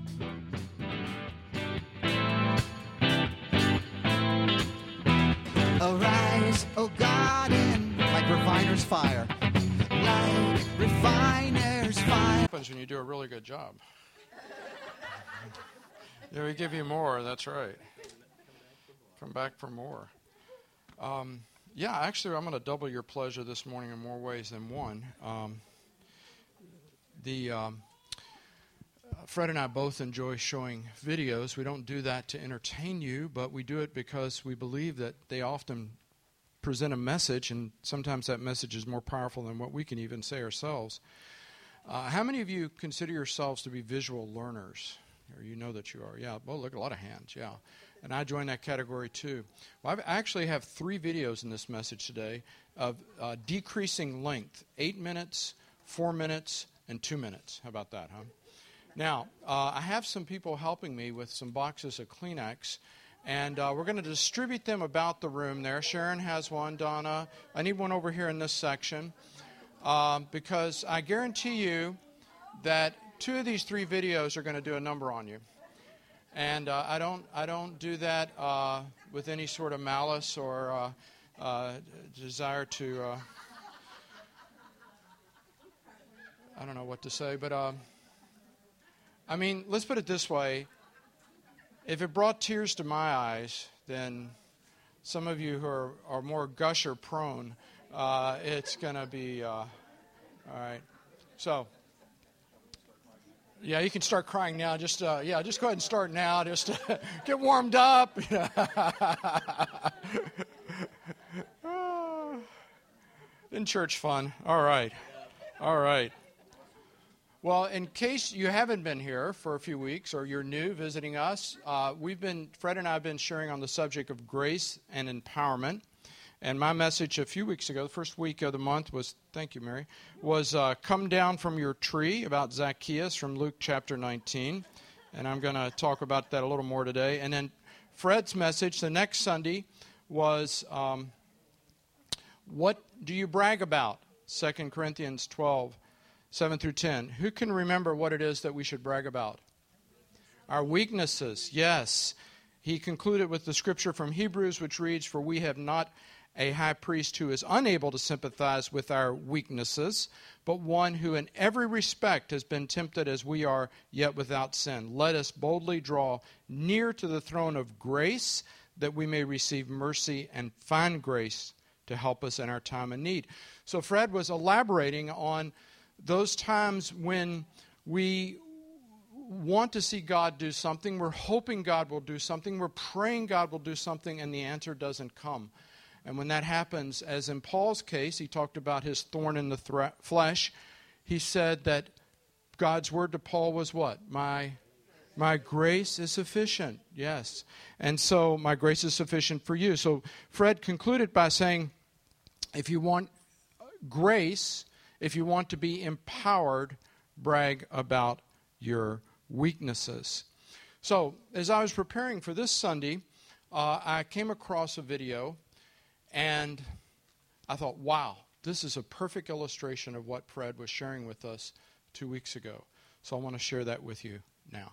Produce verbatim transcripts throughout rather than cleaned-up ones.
Arise, O God, in like refiner's fire. Like refiner's fire. What happens when you do a really good job? Yeah, we give you more, that's right. Come back for more. Um, yeah, actually, I'm going to double your pleasure this morning in more ways than one. Um, the um, Fred and I both enjoy showing videos. We don't do that to entertain you, but we do it because we believe that they often present a message, and sometimes that message is more powerful than what we can even say ourselves. Uh, how many of you consider yourselves to be visual learners? Or you know that you are. Yeah, well, look, a lot of hands, yeah. And I join that category too. Well, I actually have three videos in this message today of uh, decreasing length, eight minutes, four minutes, and two minutes. How about that, huh? Now, uh, I have some people helping me with some boxes of Kleenex, and uh, we're going to distribute them about the room there. Sharon has one, Donna. I need one over here in this section, um, because I guarantee you that two of these three videos are going to do a number on you. And uh, I don't I don't do that uh, with any sort of malice or uh, uh, desire to, uh, I don't know what to say, but uh, I mean, let's put it this way. If it brought tears to my eyes, then some of you who are, are more gusher prone, uh, it's going to be, uh, all right. So, yeah, you can start crying now. Just, uh, yeah, just go ahead and start now. Just uh, get warmed up. In church fun. All right. All right. Well, in case you haven't been here for a few weeks or you're new visiting us, uh, we've been, Fred and I have been sharing on the subject of grace and empowerment. And my message a few weeks ago, the first week of the month was, thank you, Mary, was uh, come down from your tree, about Zacchaeus from Luke chapter nineteen. And I'm going to talk about that a little more today. And then Fred's message the next Sunday was, um, what do you brag about? Second Corinthians twelve, seven through ten. Who can remember what it is that we should brag about? Our weaknesses, yes. He concluded with the scripture from Hebrews, which reads, for we have not a high priest who is unable to sympathize with our weaknesses, but one who in every respect has been tempted as we are, yet without sin. Let us boldly draw near to the throne of grace, that we may receive mercy and find grace to help us in our time of need. So Fred was elaborating on those times when we want to see God do something, we're hoping God will do something, we're praying God will do something, and the answer doesn't come. And when that happens, as in Paul's case, he talked about his thorn in the thre- flesh. He said that God's word to Paul was what? My, my grace is sufficient. Yes. And so my grace is sufficient for you. So Fred concluded by saying, if you want grace, if you want to be empowered, brag about your weaknesses. So as I was preparing for this Sunday, uh, I came across a video. And I thought, wow, this is a perfect illustration of what Fred was sharing with us two weeks ago. So I want to share that with you now.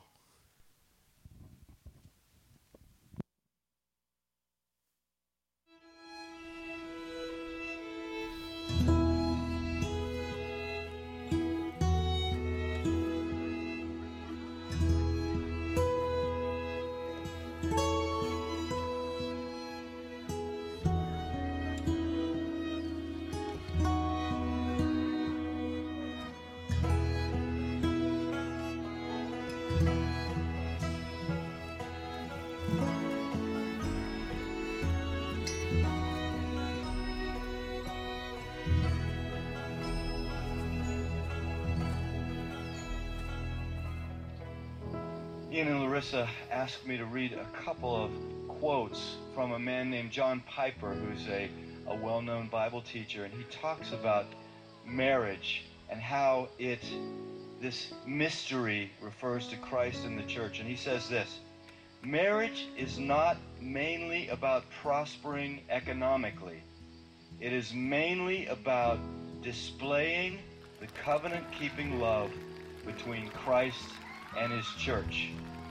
Ian and Larissa asked me to read a couple of quotes from a man named John Piper, who's a, a well-known Bible teacher, and he talks about marriage and how it, this mystery refers to Christ and the church. And he says this, marriage is not mainly about prospering economically. It is mainly about displaying the covenant-keeping love between Christ and his church.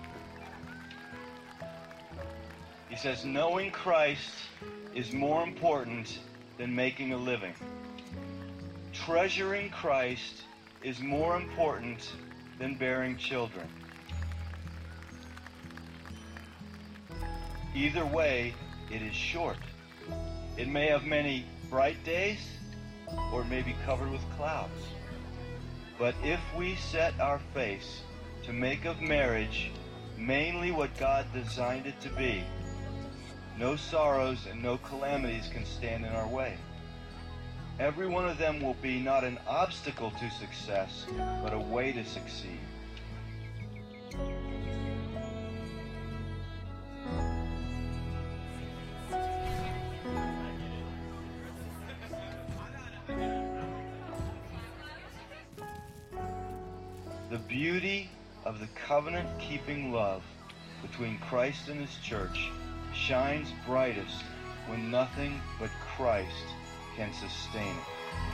He says, knowing Christ is more important than making a living. Treasuring Christ is more important than bearing children. Either way, it is short. It may have many bright days, or it may be covered with clouds. But if we set our face to make of marriage mainly what God designed it to be, no sorrows and no calamities can stand in our way. Every one of them will be not an obstacle to success, but a way to succeed. The beauty of the covenant-keeping love between Christ and his church shines brightest when nothing but Christ can sustain it.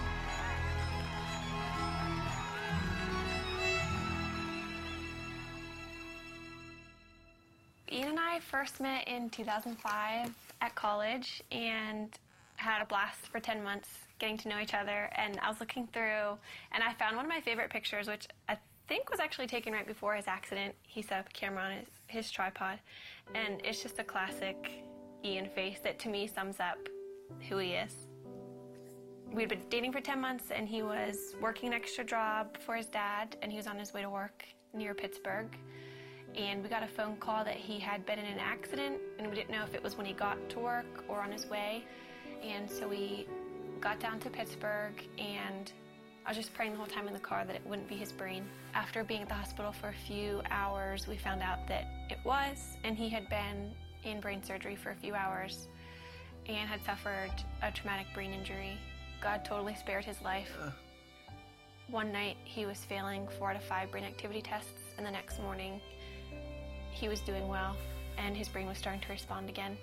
Ian and I first met in two thousand five at college and had a blast for ten months getting to know each other. And I was looking through and I found one of my favorite pictures, which I think was actually taken right before his accident. He set up a camera on his, his tripod, and it's just a classic Ian face that to me sums up who he is. We'd been dating for ten months, and he was working an extra job for his dad, and he was on his way to work near Pittsburgh. And we got a phone call that he had been in an accident, and we didn't know if it was when he got to work or on his way. And so we got down to Pittsburgh, and I was just praying the whole time in the car that it wouldn't be his brain. After being at the hospital for a few hours, we found out that it was, and he had been in brain surgery for a few hours and had suffered a traumatic brain injury. God totally spared his life. Uh. One night, he was failing four out of five brain activity tests, and the next morning, he was doing well, and his brain was starting to respond again.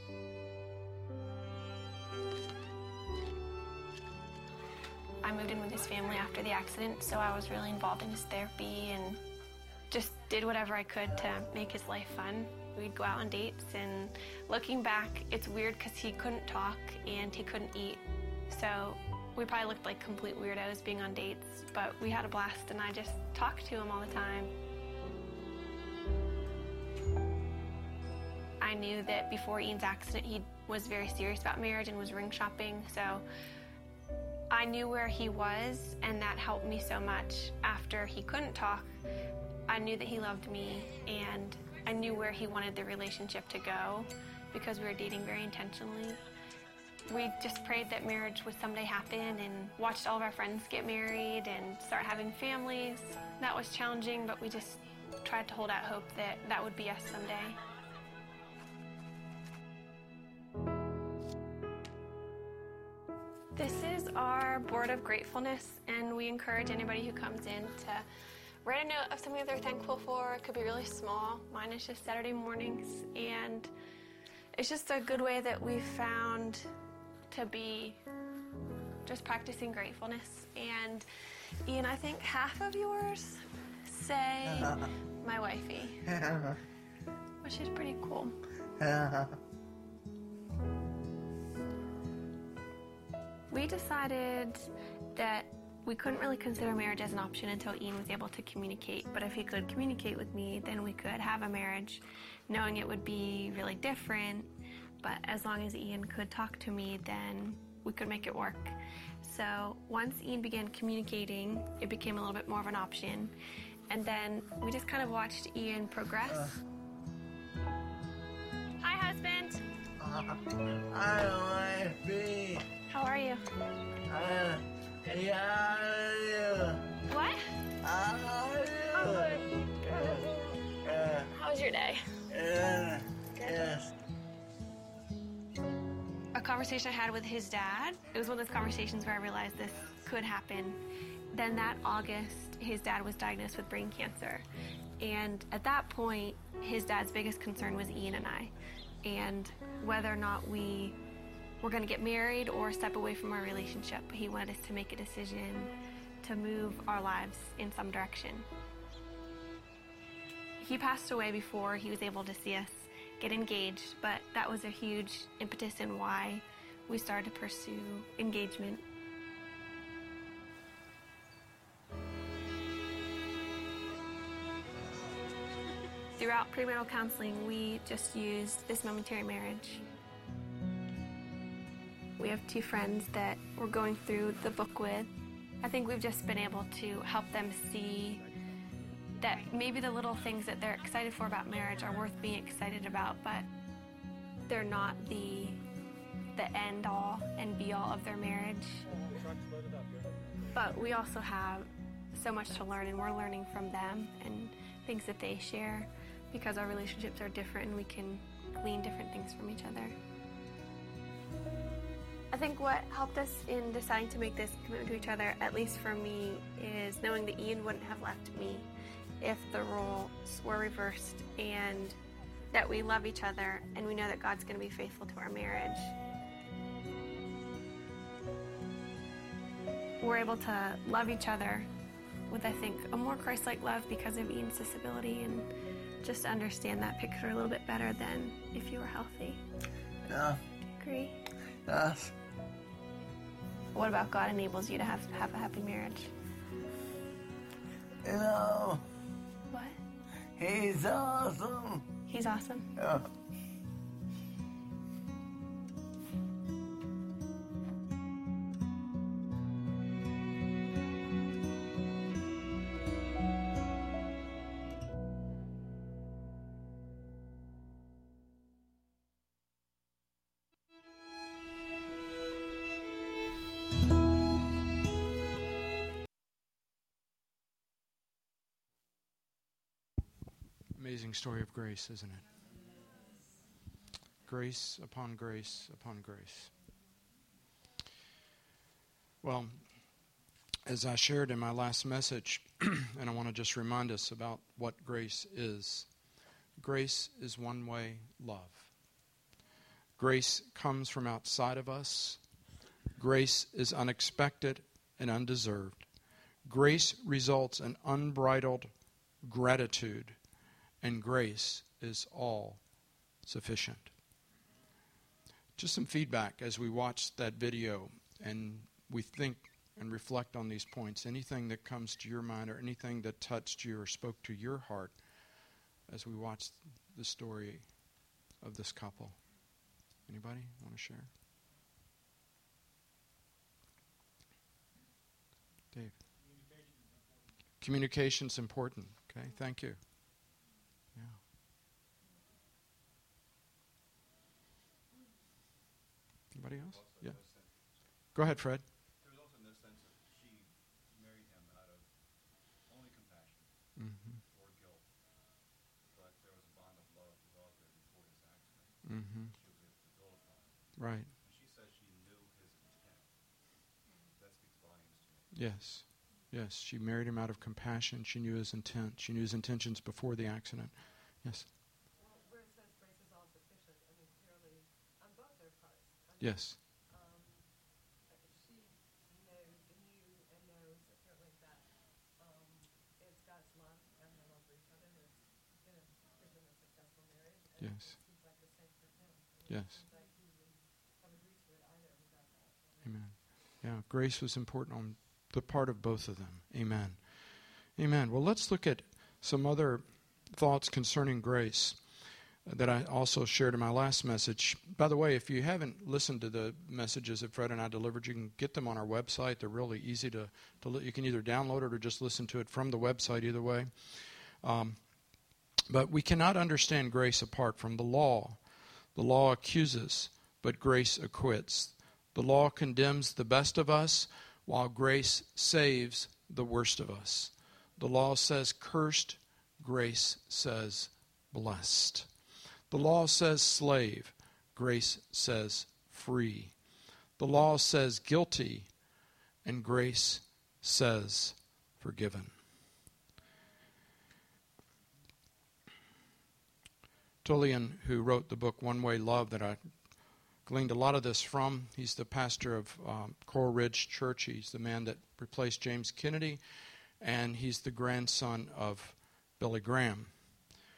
I moved in with his family after the accident, so I was really involved in his therapy and just did whatever I could to make his life fun. We'd go out on dates, and looking back, it's weird because he couldn't talk and he couldn't eat. So we probably looked like complete weirdos being on dates, but we had a blast, and I just talked to him all the time. I knew that before Ian's accident, he was very serious about marriage and was ring shopping, so I knew where he was, and that helped me so much. After he couldn't talk, I knew that he loved me, and I knew where he wanted the relationship to go because we were dating very intentionally. We just prayed that marriage would someday happen and watched all of our friends get married and start having families. That was challenging, but we just tried to hold out hope that that would be us someday. This is our board of gratefulness, and we encourage anybody who comes in to write a note of something that they're thankful for. It could be really small. Mine is just Saturday mornings, and it's just a good way that we've found to be just practicing gratefulness. And Ian, I think half of yours say my wifey, which is pretty cool. We decided that we couldn't really consider marriage as an option until Ian was able to communicate. But if he could communicate with me, then we could have a marriage, knowing it would be really different. But as long as Ian could talk to me, then we could make it work. So once Ian began communicating, it became a little bit more of an option. And then we just kind of watched Ian progress. Uh. Hi, husband. Uh, hi, wifey. How are you? Uh, yeah, yeah. What? How are you? I'm good. Uh, How was your day? uh, yes. A conversation I had with his dad, it was one of those conversations where I realized this could happen. Then that August, his dad was diagnosed with brain cancer. And at that point, his dad's biggest concern was Ian and I, and whether or not we were going to get married or step away from our relationship. He wanted us to make a decision to move our lives in some direction. he passed away before he was able to see us get engaged, but that was a huge impetus in why we started to pursue engagement. Throughout premarital counseling, we just used this momentary marriage. We have two friends that we're going through the book with. I think we've just been able to help them see that maybe the little things that they're excited for about marriage are worth being excited about, but they're not the the end all and be all of their marriage. But we also have so much to learn, and we're learning from them and things that they share, because our relationships are different and we can glean different things from each other. I think what helped us in deciding to make this commitment to each other, at least for me, is knowing that Ian wouldn't have left me if the roles were reversed, and that we love each other and we know that God's going to be faithful to our marriage. We're able to love each other with, I think, a more Christ-like love because of Ian's disability, and just to understand that picture a little bit better than if you were healthy. Yeah. Do you agree? Yes. What about God enables you to have, have a happy marriage? You know, What? he's awesome. He's awesome. Yeah. Amazing story of grace, isn't it? Grace upon grace upon grace. Well, as I shared in my last message, and I want to just remind us about what grace is. Grace is one-way love. Grace comes from outside of us. Grace is unexpected and undeserved. Grace results in unbridled gratitude, and grace is all sufficient. Just some feedback as we watch that video and we think and reflect on these points. Anything that comes to your mind or anything that touched you or spoke to your heart as we watch the story of this couple. Anybody want to share? Dave. Communication's important. Okay, thank you. Yeah. Anybody else? Yeah. Go ahead, Fred. There was also no sense that she married him out of only compassion Mm-hmm. or guilt, but there was a bond of love developed there before his accident. Mm-hmm. She was able to build upon it. Right. And she said she knew his intent. That speaks volumes to me. Yes. Yes. She married him out of compassion. She knew his intent. She knew his intentions before the accident. Yes. Well, where it says grace is all sufficient, I mean, clearly, on both their parts. I mean, Yes. Um, she knows, knew and knows apparently that um, it's God's love and their love for each other that's going to give them a successful marriage. And Yes. it seems like the same for him. I mean, Yes. it seems like he wouldn't have agreed to it either without that. Amen. Yeah, grace was important on the part of both of them. Amen. Amen. Well, let's look at some other thoughts concerning grace that I also shared in my last message. By the way, if you haven't listened to the messages that Fred and I delivered, you can get them on our website. They're really easy to, to li- you can either download it or just listen to it from the website, either way. Um, but we cannot understand grace apart from the law. The law accuses, but grace acquits. The law condemns the best of us, while grace saves the worst of us. The law says cursed, grace says blessed. The law says slave, grace says free. The law says guilty, and grace says forgiven. Tullian, who wrote the book One Way Love that I gleaned a lot of this from, he's the pastor of um, Coral Ridge Church. He's the man that replaced James Kennedy, and he's the grandson of Billy Graham.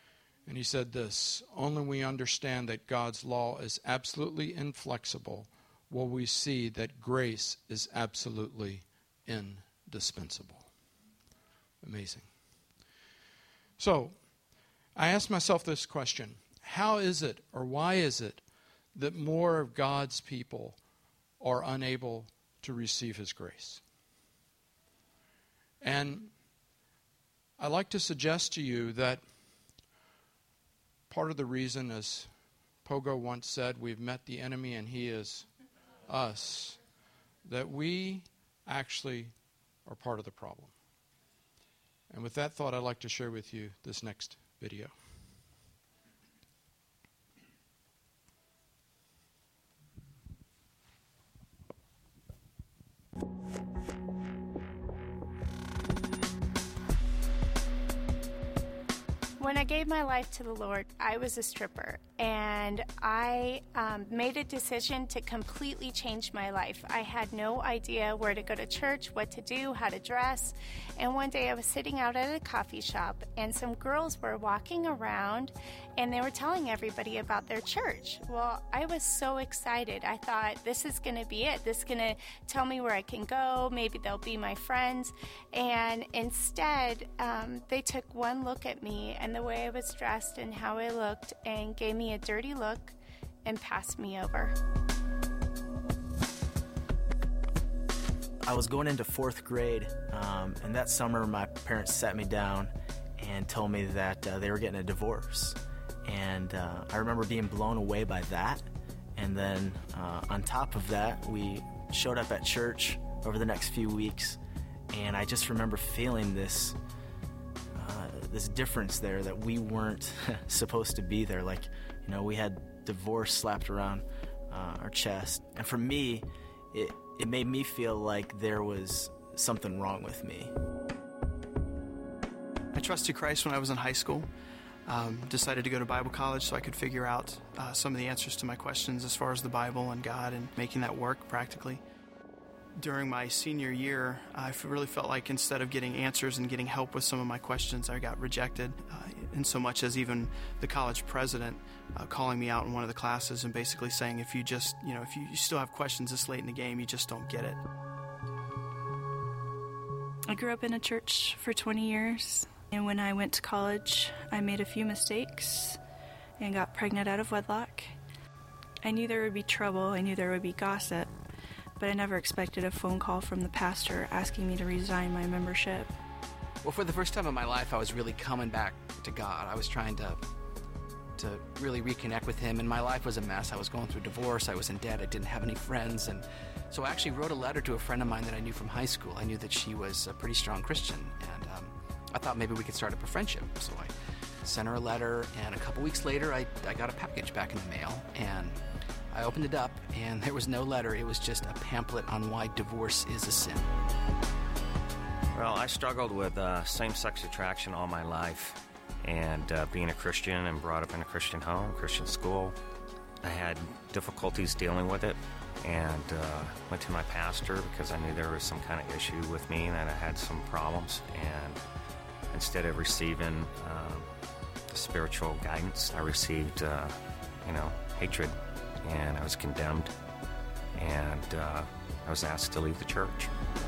And he said this, only we understand that God's law is absolutely inflexible will we see that grace is absolutely indispensable. Amazing. So, I asked myself this question. How is it, or why is it, that more of God's people are unable to receive his grace? And I'd like to suggest to you that part of the reason, as Pogo once said, we've met the enemy and he is us, that we actually are part of the problem. And with that thought, I'd like to share with you this next video. When I gave my life to the Lord, I was a stripper, and I um, made a decision to completely change my life. I had no idea where to go to church, what to do, how to dress, and one day I was sitting out at a coffee shop, and some girls were walking around, and they were telling everybody about their church. Well, I was so excited. I thought, this is going to be it. This is going to tell me where I can go. Maybe they'll be my friends. And instead, um, they took one look at me and the way I was dressed and how I looked and gave me a dirty look and passed me over. I was going into fourth grade, um, and that summer my parents sat me down and told me that uh, they were getting a divorce. And uh, I remember being blown away by that. And then uh, on top of that, we showed up at church over the next few weeks, and I just remember feeling this uh, this difference there, that we weren't supposed to be there. Like, you know, we had divorce slapped around uh, our chest. And for me, it, it made me feel like there was something wrong with me. I trusted Christ when I was in high school. Um, decided to go to Bible college so I could figure out uh, some of the answers to my questions as far as the Bible and God and making that work practically. During my senior year, I f- really felt like instead of getting answers and getting help with some of my questions, I got rejected, uh, in so much as even the college president uh, calling me out in one of the classes and basically saying, if you just, you know, if you, you still have questions this late in the game, you just don't get it. I grew up in a church for twenty years. And when I went to college, I made a few mistakes and got pregnant out of wedlock. I knew there would be trouble, I knew there would be gossip, but I never expected a phone call from the pastor asking me to resign my membership. Well, for the first time in my life, I was really coming back to God. I was trying to to really reconnect with him, and my life was a mess. I was going through divorce, I was in debt, I didn't have any friends, and so I actually wrote a letter to a friend of mine that I knew from high school. I knew that she was a pretty strong Christian, and um, I thought maybe we could start up a friendship. So I sent her a letter, and a couple weeks later, I, I got a package back in the mail, and I opened it up, and there was no letter. It was just a pamphlet on why divorce is a sin. Well, I struggled with uh, same-sex attraction all my life, and uh, being a Christian and brought up in a Christian home, Christian school, I had difficulties dealing with it, and uh, went to my pastor because I knew there was some kind of issue with me and that I had some problems, and instead of receiving uh, spiritual guidance, I received, uh, you know, hatred, and I was condemned, and uh, I was asked to leave the church.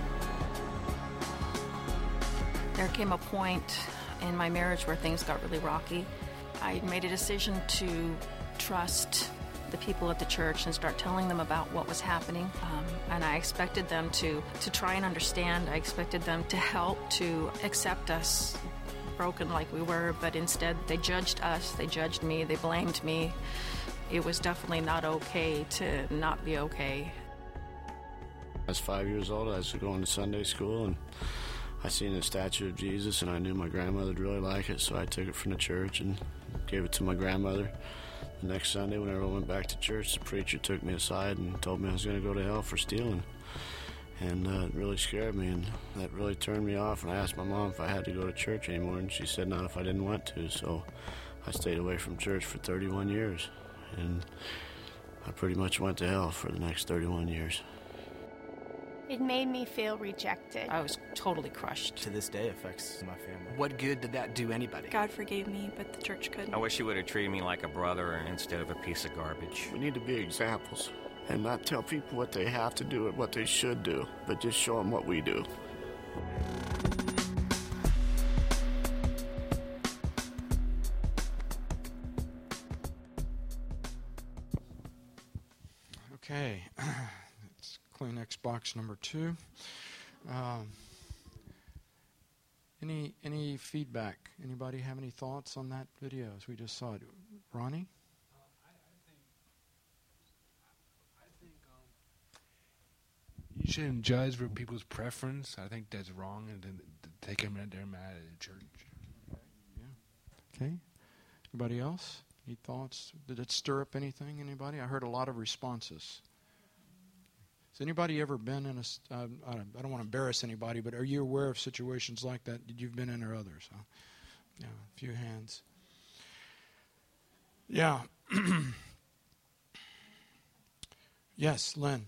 There came a point in my marriage where things got really rocky. I made a decision to trust the people at the church and start telling them about what was happening. Um, and I expected them to, to try and understand. I expected them to help, to accept us, broken like we were, but instead they judged us, they judged me, they blamed me. It was definitely not okay to not be okay. I was five years old. I was going to Sunday school, and I seen the statue of Jesus, and I knew my grandmother would really like it, so I took it from the church and gave it to my grandmother. The next Sunday, whenever I went back to church, the preacher took me aside and told me I was going to go to hell for stealing. And uh, it really scared me, and that really turned me off. And I asked my mom if I had to go to church anymore, and she said not if I didn't want to. So I stayed away from church for thirty-one years, and I pretty much went to hell for the next thirty-one years. It made me feel rejected. I was totally crushed. To this day, affects my family. What good did that do anybody? God forgave me, but the church couldn't. I wish he would have treated me like a brother instead of a piece of garbage. We need to be examples and not tell people what they have to do and what they should do, but just show them what we do. Okay, it's Kleenex box number two. Um, any any feedback? Anybody have any thoughts on that video as we just saw it? Ronnie? You shouldn't judge for people's preference. I think that's wrong, and then take them at their mad at the church. Okay. Anybody else? Any thoughts? Did it stir up anything? Anybody? I heard a lot of responses. Has anybody ever been in a? Uh, I don't, I don't want to embarrass anybody, but are you aware of situations like that that you've been in or others? Huh? Yeah, a few hands. Yeah. Yes, Lynn.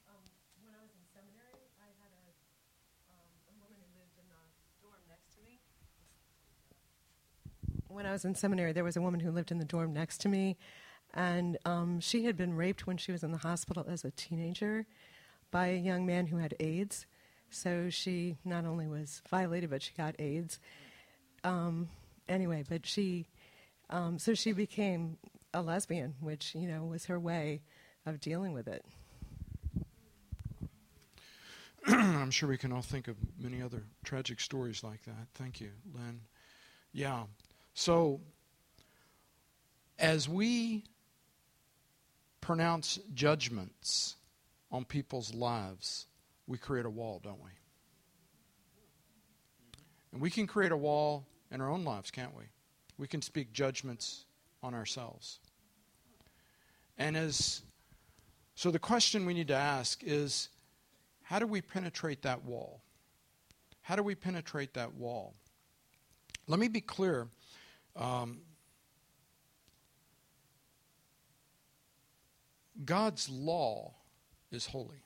When I was in seminary, there was a woman who lived in the dorm next to me, and um, she had been raped when she was in the hospital as a teenager by a young man who had AIDS. So she not only was violated, but she got AIDS. Um, anyway, but she, um, so she became a lesbian, which, you know, was her way of dealing with it. I'm sure we can all think of many other tragic stories like that. Thank you, Lynn. Yeah. So, as we pronounce judgments on people's lives, we create a wall, don't we? And we can create a wall in our own lives, can't we? We can speak judgments on ourselves. And as so the question we need to ask is, how do we penetrate that wall? How do we penetrate that wall? Let me be clear. Um, God's law is holy.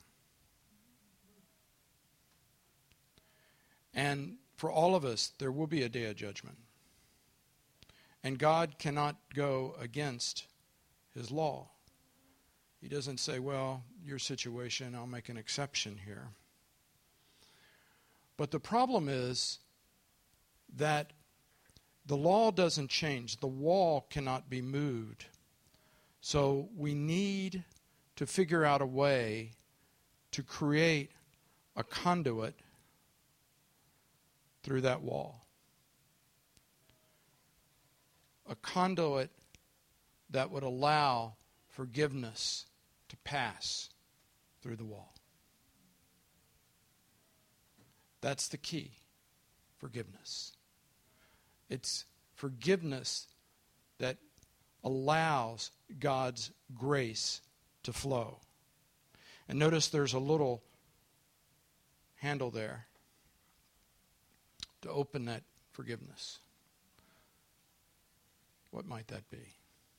And for all of us, there will be a day of judgment. And God cannot go against his law. He doesn't say, well, your situation, I'll make an exception here. But the problem is that the law doesn't change. The wall cannot be moved. So we need to figure out a way to create a conduit through that wall. A conduit that would allow forgiveness to pass through the wall. That's the key. Forgiveness. It's forgiveness that allows God's grace to flow. And notice there's a little handle there to open that forgiveness. What might that be?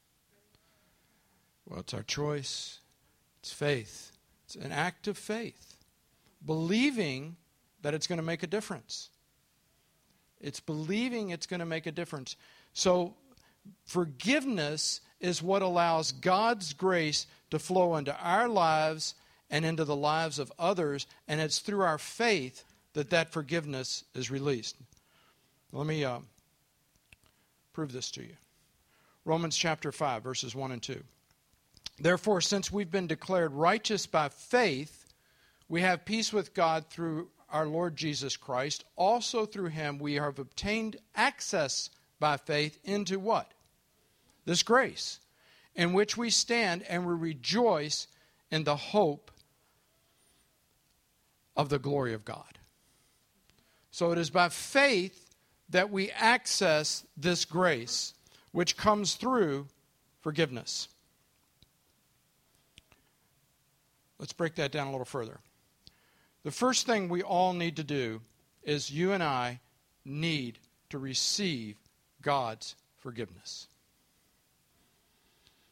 Well, it's our choice. It's faith. It's an act of faith. Believing that it's going to make a difference. It's believing it's going to make a difference. So forgiveness is what allows God's grace to flow into our lives and into the lives of others, and it's through our faith that that forgiveness is released. Let me uh, prove this to you. Romans chapter five, verses one and two. Therefore, since we've been declared righteous by faith, we have peace with God through our Lord Jesus Christ. Also through him we have obtained access by faith into what? This grace, in which we stand and we rejoice in the hope of the glory of God. So it is by faith that we access this grace, which comes through forgiveness. Let's break that down a little further. The first thing we all need to do is you and I need to receive God's forgiveness.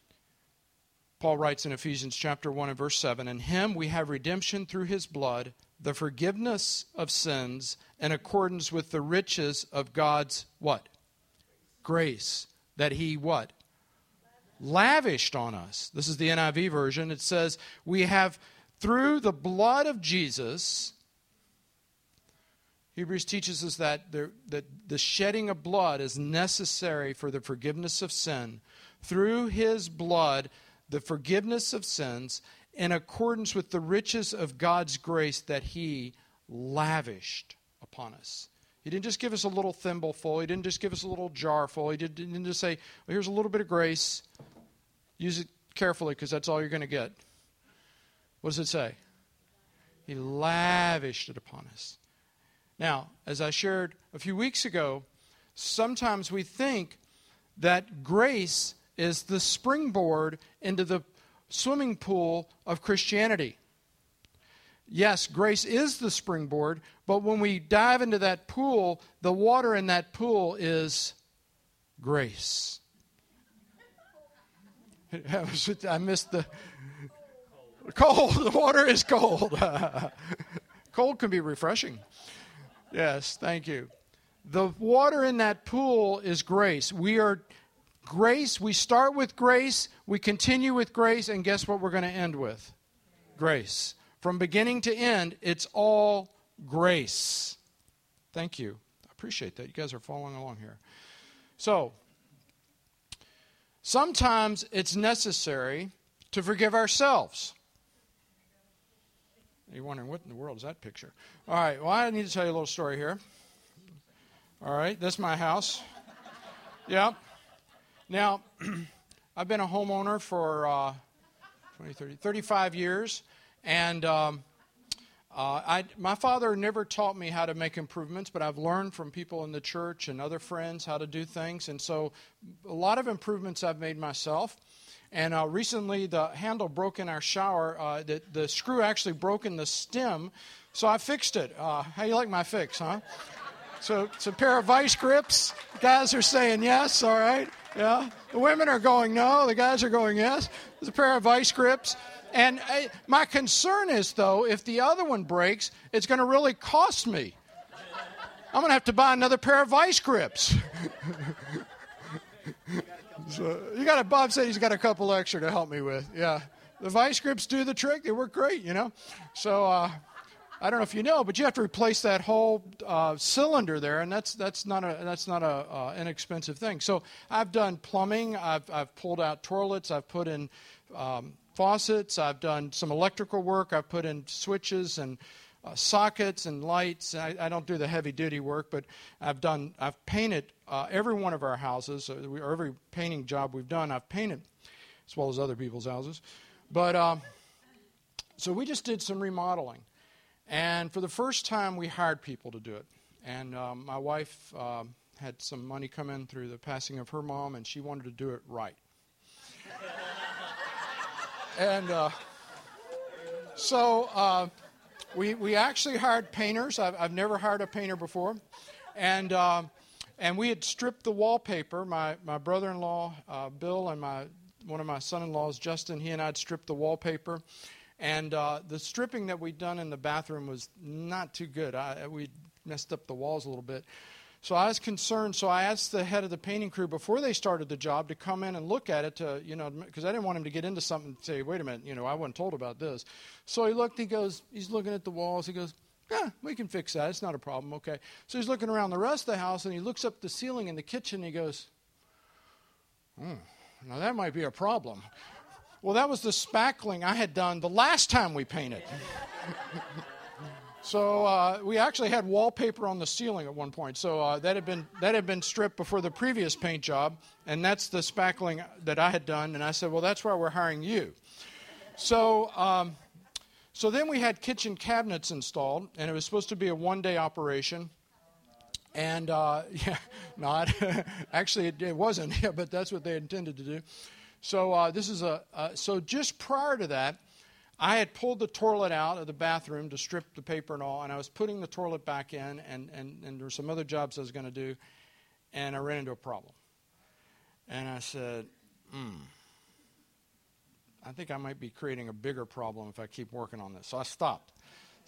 Paul writes in Ephesians chapter one and verse seven, in him we have redemption through his blood, the forgiveness of sins in accordance with the riches of God's what? Grace. That he what? Lavished on us. This is the N I V version. It says, we have through the blood of Jesus. Hebrews teaches us that the, that the shedding of blood is necessary for the forgiveness of sin. Through his blood, the forgiveness of sins in accordance with the riches of God's grace that he lavished upon us. He didn't just give us a little thimble full. He didn't just give us a little jar full. He didn't just say, well, here's a little bit of grace. Use it carefully because that's all you're going to get. What does it say? He lavished it upon us. Now, as I shared a few weeks ago, sometimes we think that grace is the springboard into the swimming pool of Christianity. Yes, grace is the springboard, but when we dive into that pool, the water in that pool is grace. I missed the cold. The water is cold. Cold can be refreshing. Yes, thank you. The water in that pool is grace. We are grace. We start with grace. We continue with grace. And guess what we're going to end with? Grace. From beginning to end, it's all grace. Thank you. I appreciate that. You guys are following along here. So, sometimes it's necessary to forgive ourselves. You're wondering, what in the world is that picture? All right, well, I need to tell you a little story here. All right, that's my house. Yeah. Now, I've been a homeowner for uh, twenty, thirty, thirty-five years, and um, uh, I, my father never taught me how to make improvements, but I've learned from people in the church and other friends how to do things, and so a lot of improvements I've made myself. And uh, recently, the handle broke in our shower. Uh, the, the screw actually broke in the stem, so I fixed it. Uh, how you like my fix, huh? So it's a pair of vice grips. Guys are saying yes, all right. Yeah. The women are going no. The guys are going yes. It's a pair of vice grips. And uh, my concern is, though, if the other one breaks, it's going to really cost me. I'm going to have to buy another pair of vice grips. So you got a, Bob said he's got a couple extra to help me with. Yeah. The vice grips do the trick. They work great, you know. So uh, I don't know if you know, but you have to replace that whole uh, cylinder there, and that's that's not a that's not a uh, inexpensive thing. So I've done plumbing. I've I've pulled out toilets. I've put in um, faucets. I've done some electrical work. I've put in switches and uh, sockets and lights. I, I don't do the heavy duty work, but I've done. I've painted uh, every one of our houses, or every painting job we've done. I've painted, as well as other people's houses. But um, so we just did some remodeling. And for the first time, we hired people to do it. And um, my wife um, had some money come in through the passing of her mom, and she wanted to do it right. and uh, so uh, we we actually hired painters. I've, I've never hired a painter before. And uh, and we had stripped the wallpaper. My, my brother-in-law, uh, Bill, and my one of my son-in-laws, Justin, he and I had stripped the wallpaper. And uh, the stripping that we'd done in the bathroom was not too good. I, we messed up the walls a little bit. So I was concerned. So I asked the head of the painting crew before they started the job to come in and look at it, to, you know, because I didn't want him to get into something and say, wait a minute, you know, I wasn't told about this. So he looked, he goes, he's looking at the walls. He goes, yeah, we can fix that. It's not a problem, okay. So he's looking around the rest of the house, and he looks up the ceiling in the kitchen, and he goes, hmm, now that might be a problem. Well, that was the spackling I had done the last time we painted. so uh, we actually had wallpaper on the ceiling at one point. So uh, that had been that had been stripped before the previous paint job, and that's the spackling that I had done. And I said, well, that's why we're hiring you. So um, so then we had kitchen cabinets installed, and it was supposed to be a one-day operation. And uh, yeah, not actually it, it wasn't, yeah, but that's what they intended to do. So uh, this is a uh, so just prior to that, I had pulled the toilet out of the bathroom to strip the paper and all, and I was putting the toilet back in, and, and, and there were some other jobs I was going to do, and I ran into a problem. And I said, hmm, I think I might be creating a bigger problem if I keep working on this. So I stopped.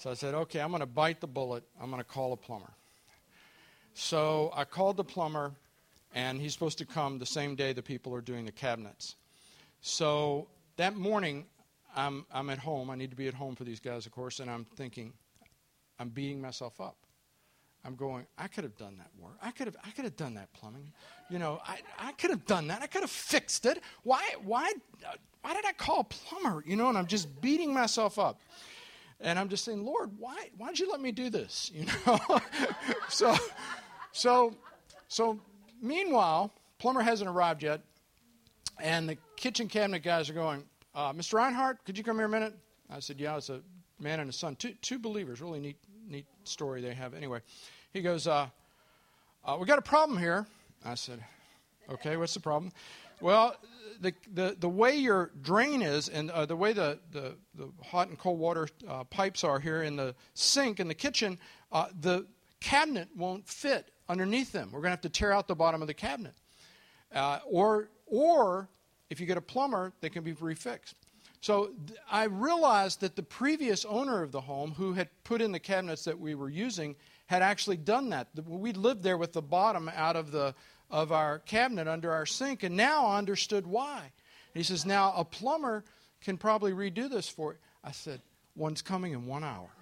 So I said, okay, I'm going to bite the bullet. I'm going to call a plumber. So I called the plumber, and he's supposed to come the same day the people are doing the cabinets. So that morning, I'm I'm at home. I need to be at home for these guys, of course, and I'm thinking, I'm beating myself up. I'm going, I could have done that work. I could have I could have done that plumbing. You know, I, I could have done that. I could have fixed it. Why why uh, why did I call a plumber? You know, and I'm just beating myself up. And I'm just saying, Lord, why why did you let me do this? You know? so so so meanwhile, plumber hasn't arrived yet, and the kitchen cabinet guys are going, uh, Mister Reinhardt, could you come here a minute? I said, yeah, it's a man and a son, two two believers, really neat neat story they have. Anyway, he goes, uh, uh, we got a problem here. I said, okay, what's the problem? Well, the the, the way your drain is and uh, the way the, the, the hot and cold water uh, pipes are here in the sink in the kitchen, uh, the cabinet won't fit underneath them. We're going to have to tear out the bottom of the cabinet. Uh, or or if you get a plumber, they can be refixed. So th- I realized that the previous owner of the home, who had put in the cabinets that we were using, had actually done that. We lived there with the bottom out of the of our cabinet under our sink, and now I understood why. He says, now a plumber can probably redo this for you. I said, one's coming in one hour.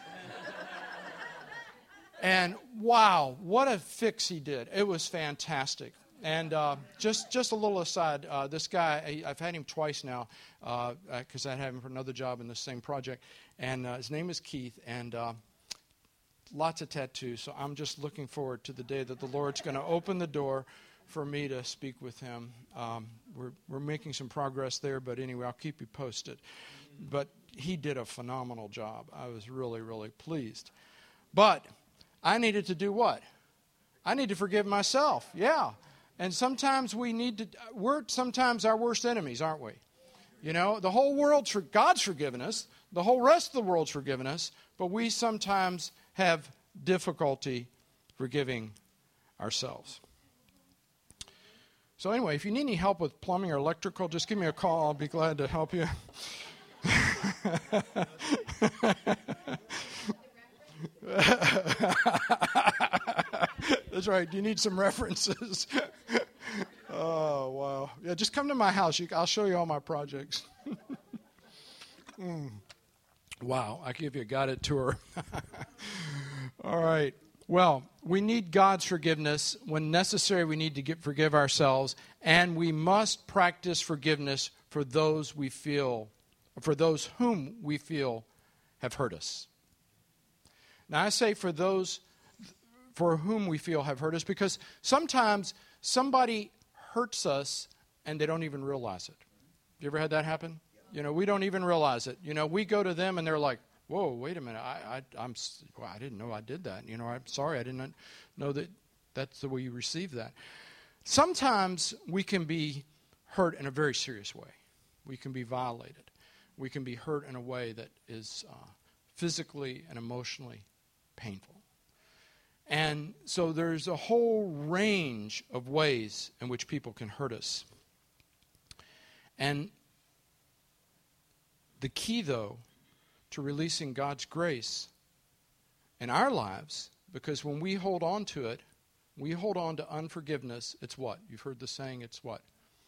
And wow, what a fix he did. It was fantastic. And uh, just just a little aside, uh, this guy, I, I've had him twice now because uh, I had him for another job in the same project. And uh, his name is Keith, and uh, lots of tattoos. So I'm just looking forward to the day that the Lord's going to open the door for me to speak with him. Um, we're we're making some progress there, but anyway, I'll keep you posted. But he did a phenomenal job. I was really, really pleased. But I needed to do what? I need to forgive myself. Yeah. And sometimes we need to, we're sometimes our worst enemies, aren't we? You know, the whole world's, for God's forgiven us. The whole rest of the world's forgiven us. But we sometimes have difficulty forgiving ourselves. So anyway, if you need any help with plumbing or electrical, just give me a call. I'll be glad to help you. That's right. Do you need some references? Oh, wow. Yeah, just come to my house. You, I'll show you all my projects. mm. Wow. I give you a guided tour. All right. Well, we need God's forgiveness. When necessary, we need to get, forgive ourselves. And we must practice forgiveness for those we feel, for those whom we feel have hurt us. Now, I say for those for whom we feel have hurt us because sometimes somebody hurts us and they don't even realize it. You ever had that happen? You know, we don't even realize it. You know, we go to them and they're like, whoa, wait a minute. I, I, I'm, well, I didn't know I did that. You know, I'm sorry. I didn't know that that's the way you received that. Sometimes we can be hurt in a very serious way. We can be violated. We can be hurt in a way that is uh, physically and emotionally painful. And so there's a whole range of ways in which people can hurt us. And the key, though, to releasing God's grace in our lives, because when we hold on to it, we hold on to unforgiveness, it's what? You've heard the saying, it's what?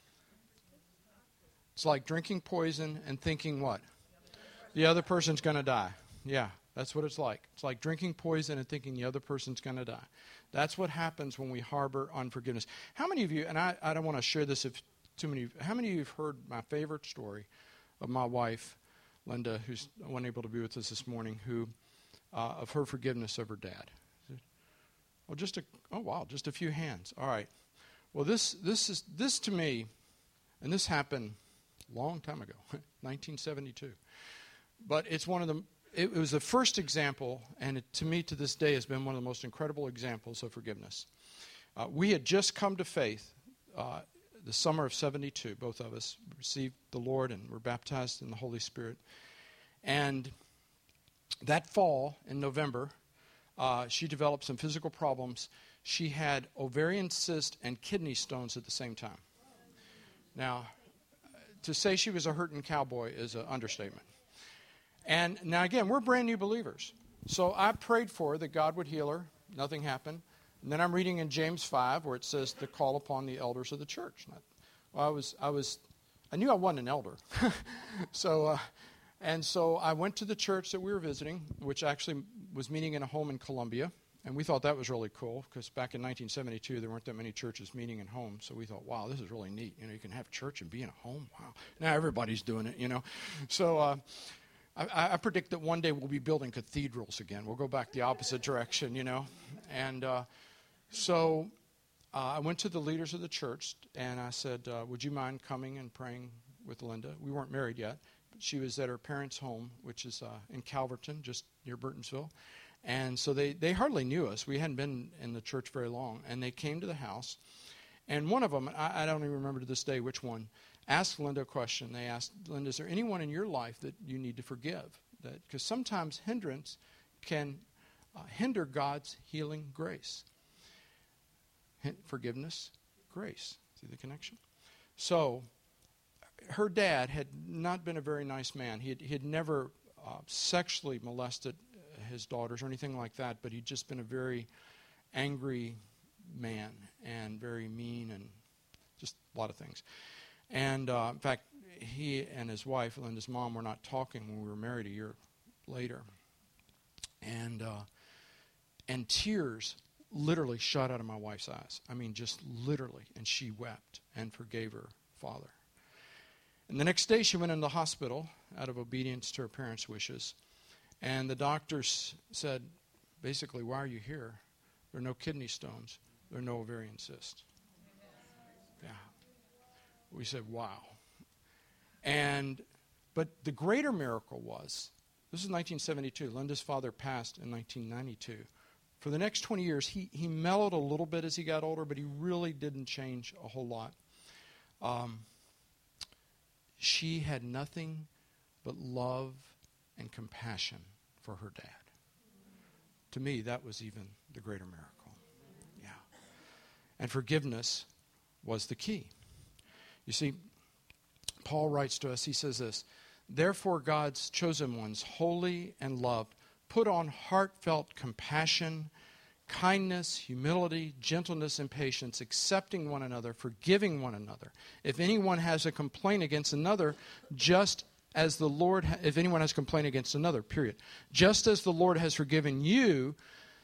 It's like drinking poison and thinking what? The other person's going to die. Yeah. That's what it's like. It's like drinking poison and thinking the other person's going to die. That's what happens when we harbor unforgiveness. How many of you, and I, I don't want to share this if too many, how many of you have heard my favorite story of my wife, Linda, who's unable to be with us this morning, who, uh, of her forgiveness of her dad? Well, just a, oh wow, just a few hands. All right. Well, this, this is, this to me, and this happened a long time ago, nineteen seventy-two. But it's one of the, it was the first example, and it, to me to this day has been one of the most incredible examples of forgiveness. Uh, we had just come to faith uh, the summer of seventy-two, both of us received the Lord and were baptized in the Holy Spirit. And that fall in November, uh, she developed some physical problems. She had ovarian cyst and kidney stones at the same time. Now, to say she was a hurting cowboy is an understatement. And now, again, we're brand new believers. So I prayed for her that God would heal her. Nothing happened. And then I'm reading in James five where it says to call upon the elders of the church. Well, I was, I was, I knew I wasn't an elder. so, uh, and so I went to the church that we were visiting, which actually was meeting in a home in Columbia. And we thought that was really cool because back in nineteen seventy-two, there weren't that many churches meeting in homes. So we thought, wow, this is really neat. You know, you can have church and be in a home. Wow. Now everybody's doing it, you know. So uh, I, I predict that one day we'll be building cathedrals again. We'll go back the opposite direction, you know. And uh, so uh, I went to the leaders of the church and I said, uh, would you mind coming and praying with Linda? We weren't married yet. But she was at her parents' home, which is uh, in Calverton, just near Burtonsville. And so they, they hardly knew us. We hadn't been in the church very long. And they came to the house. And one of them, I, I don't even remember to this day which one, asked Linda a question. They asked, Linda, is there anyone in your life that you need to forgive? Because sometimes hindrance can uh, hinder God's healing grace. Hint, forgiveness, grace. See the connection? So her dad had not been a very nice man. He had, he had never uh, sexually molested his daughters or anything like that, but he'd just been a very angry man and very mean and just a lot of things. And uh, in fact, he and his wife, Linda's mom, were not talking when we were married a year later. And uh, and tears literally shot out of my wife's eyes. I mean, just literally. And she wept and forgave her father. And the next day she went into the hospital out of obedience to her parents' wishes. And the doctors said, basically, why are you here? There are no kidney stones. There are no ovarian cysts. Yeah. We said, wow. And, but the greater miracle was, this is nineteen seventy-two. Linda's father passed in nineteen ninety-two. For the next twenty years, he, he mellowed a little bit as he got older, but he really didn't change a whole lot. Um, she had nothing but love and compassion for her dad. To me, that was even the greater miracle. Yeah. And forgiveness was the key. You see, Paul writes to us, he says this, therefore God's chosen ones, holy and loved, put on heartfelt compassion, kindness, humility, gentleness, and patience, accepting one another, forgiving one another. If anyone has a complaint against another, just as the Lord, ha- if anyone has a complaint against another, period. Just as the Lord has forgiven you,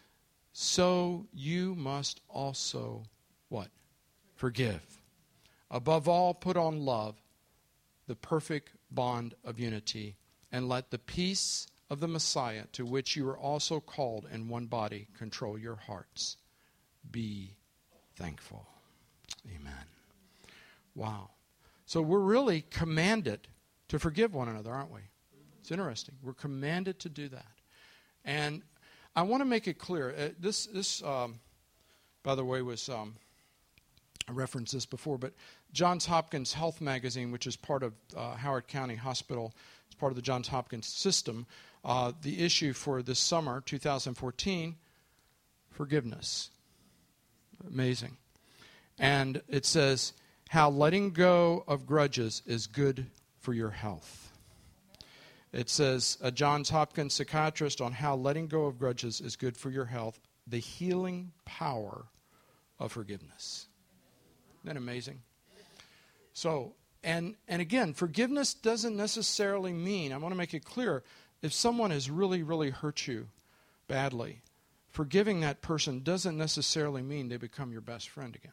so you must also, what? Forgive. Above all, put on love, the perfect bond of unity, and let the peace of the Messiah, to which you are also called in one body, control your hearts. Be thankful. Amen. Wow. So we're really commanded to forgive one another, aren't we? It's interesting. We're commanded to do that. And I want to make it clear. Uh, this, this um, by the way, was, um, I referenced this before, but Johns Hopkins Health Magazine, which is part of uh, Howard County Hospital, it's part of the Johns Hopkins system, uh, the issue for this summer, two thousand fourteen, forgiveness. Amazing. And it says, how letting go of grudges is good for your health. It says, a Johns Hopkins psychiatrist on how letting go of grudges is good for your health, the healing power of forgiveness. Isn't that amazing? So, and, and again, forgiveness doesn't necessarily mean, I want to make it clear, if someone has really, really hurt you badly, forgiving that person doesn't necessarily mean they become your best friend again.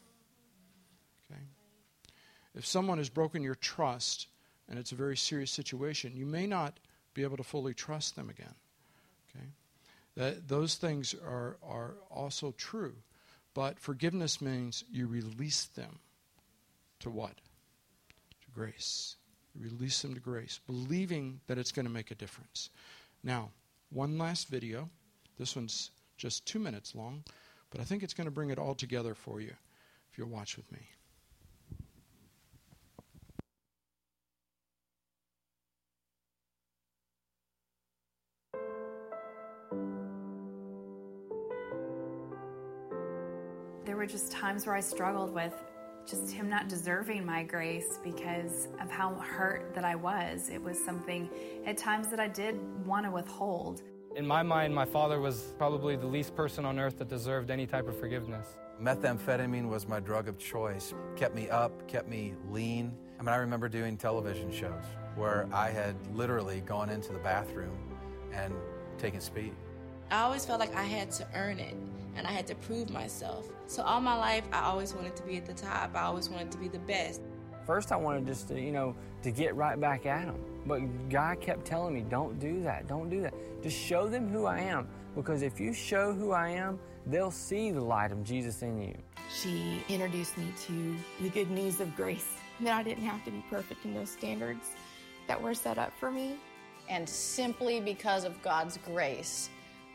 Okay? If someone has broken your trust, and it's a very serious situation, you may not be able to fully trust them again. Okay? That, those things are, are also true. But forgiveness means you release them to what? To grace. You release them to grace, believing that it's going to make a difference. Now, one last video. This one's just two minutes long, but I think it's going to bring it all together for you if you'll watch with me. There were just times where I struggled with just him not deserving my grace because of how hurt that I was. It was something at times that I did want to withhold. In my mind, my father was probably the least person on earth that deserved any type of forgiveness. Methamphetamine was my drug of choice. Kept me up, kept me lean. I mean, I remember doing television shows where I had literally gone into the bathroom and taken speed. I always felt like I had to earn it, and I had to prove myself. So all my life, I always wanted to be at the top. I always wanted to be the best. First, I wanted just to, you know, to get right back at him. But God kept telling me, don't do that, don't do that. Just show them who I am. Because if you show who I am, they'll see the light of Jesus in you. She introduced me to the good news of grace, that I didn't have to be perfect in those standards that were set up for me. And simply because of God's grace,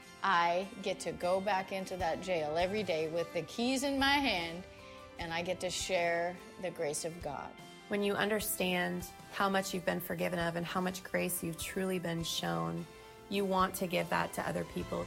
I get to go back into that jail every day with the keys in my hand, and I get to share the grace of God. When you understand how much you've been forgiven of and how much grace you've truly been shown, you want to give that to other people.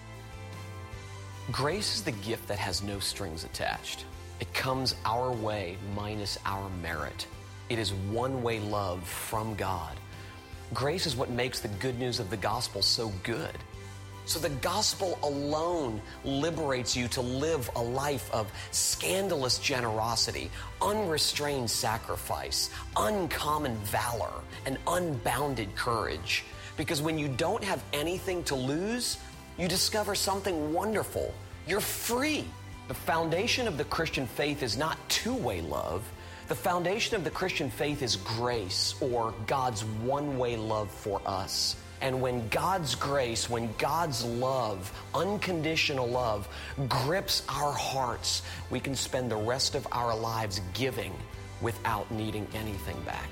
Grace is the gift that has no strings attached. It comes our way minus our merit. It is one-way love from God. Grace is what makes the good news of the gospel so good. So the gospel alone liberates you to live a life of scandalous generosity, unrestrained sacrifice, uncommon valor, and unbounded courage. Because when you don't have anything to lose, you discover something wonderful. You're free. The foundation of the Christian faith is not two-way love. The foundation of the Christian faith is grace, or God's one-way love for us. And when God's grace, when God's love, unconditional love, grips our hearts, we can spend the rest of our lives giving without needing anything back.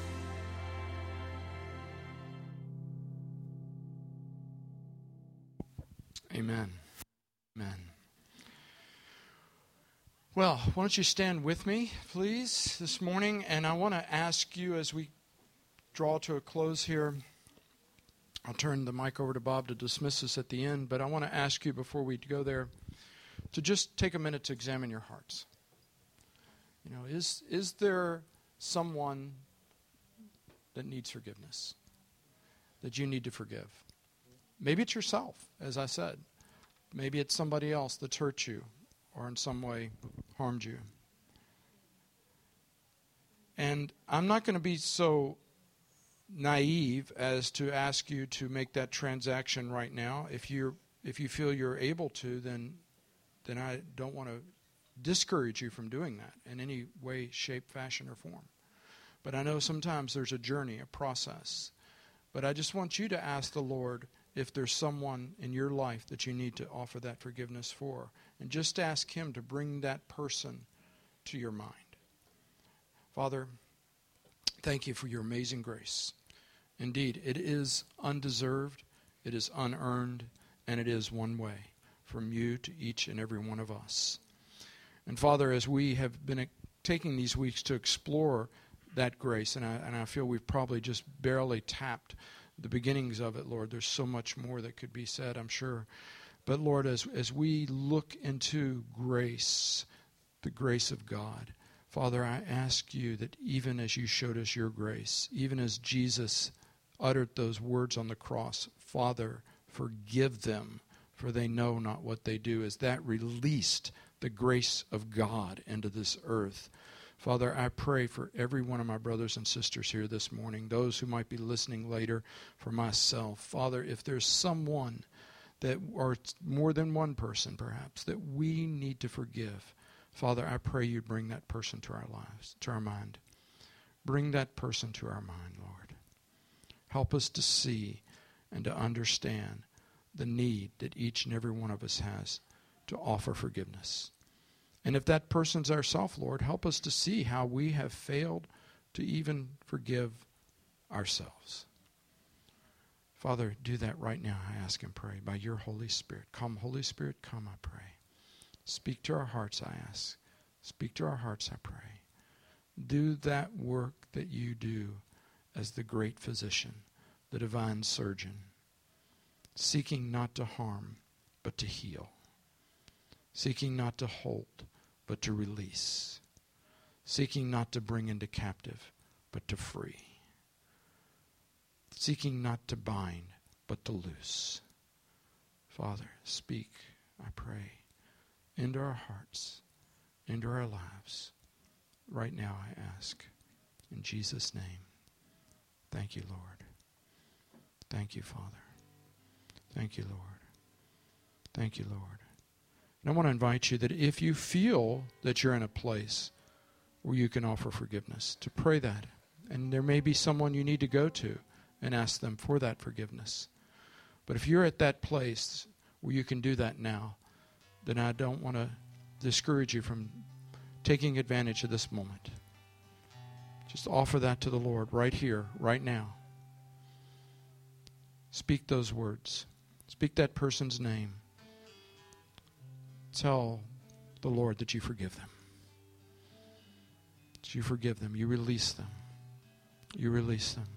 Amen. Amen. Well, why don't you stand with me, please, this morning? And I want to ask you as we draw to a close here, I'll turn the mic over to Bob to dismiss us at the end, but I want to ask you before we go there to just take a minute to examine your hearts. You know, is is there someone that needs forgiveness, that you need to forgive? Maybe it's yourself, as I said. Maybe it's somebody else that's hurt you or in some way harmed you. And I'm not going to be so naive as to ask you to make that transaction right now. If you're if you feel you're able to, then then I don't want to discourage you from doing that in any way, shape, fashion, or form. But I know sometimes there's a journey, a process. But I just want you to ask the Lord if there's someone in your life that you need to offer that forgiveness for. And just ask Him to bring that person to your mind. Father, thank you for your amazing grace. Indeed, it is undeserved, it is unearned, and it is one way from you to each and every one of us. And Father, as we have been taking these weeks to explore that grace, and I, and I feel we've probably just barely tapped the beginnings of it, Lord. There's so much more that could be said, I'm sure. But Lord, as, as we look into grace, the grace of God, Father, I ask you that even as you showed us your grace, even as Jesus uttered those words on the cross, Father, forgive them, for they know not what they do, as that released the grace of God into this earth. Father, I pray for every one of my brothers and sisters here this morning, those who might be listening later, for myself. Father, if there's someone that, or more than one person perhaps, that we need to forgive, Father, I pray you bring that person to our lives, to our mind. Bring that person to our mind, Lord. Help us to see and to understand the need that each and every one of us has to offer forgiveness. And if that person's ourself, Lord, help us to see how we have failed to even forgive ourselves. Father, do that right now, I ask and pray, by your Holy Spirit. Come, Holy Spirit, come, I pray. Speak to our hearts, I ask. Speak to our hearts, I pray. Do that work that you do as the great physician, the divine surgeon, seeking not to harm, but to heal. Seeking not to hold, but to release. seeking not to bring into captive, but to free, seeking not to bind, but to loose. Father, speak, I pray, into our hearts, into our lives. Right now I ask, in Jesus' name. Thank you, Lord. Thank you, Father. Thank you, Lord. Thank you, Lord. And I want to invite you that if you feel that you're in a place where you can offer forgiveness, to pray that. And there may be someone you need to go to and ask them for that forgiveness. But if you're at that place where you can do that now, then I don't want to discourage you from taking advantage of this moment. Just offer that to the Lord right here, right now. Speak those words. Speak that person's name. Tell the Lord that you forgive them. That you forgive them. You release them. You release them.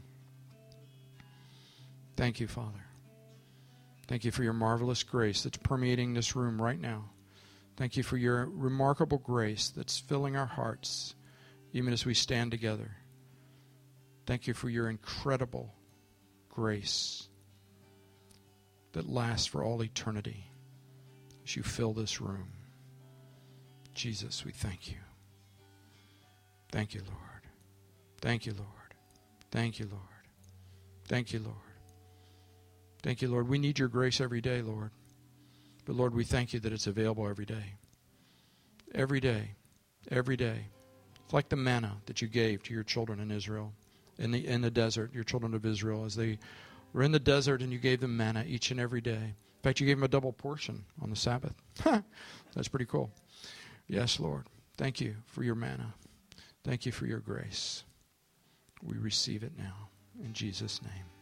Thank you, Father. Thank you for your marvelous grace that's permeating this room right now. Thank you for your remarkable grace that's filling our hearts even as we stand together. Thank you for your incredible grace that lasts for all eternity as you fill this room. Jesus, we thank you. Thank you, Lord. Thank you, Lord. Thank you, Lord. Thank you, Lord. Thank you, Lord. We need your grace every day, Lord. But, Lord, we thank you that it's available every day. Every day. Every day. It's like the manna that you gave to your children in Israel, in the in the desert, your children of Israel, as they were in the desert and you gave them manna each and every day. In fact, you gave them a double portion on the Sabbath. That's pretty cool. Yes, Lord. Thank you for your manna. Thank you for your grace. We receive it now. In Jesus' name.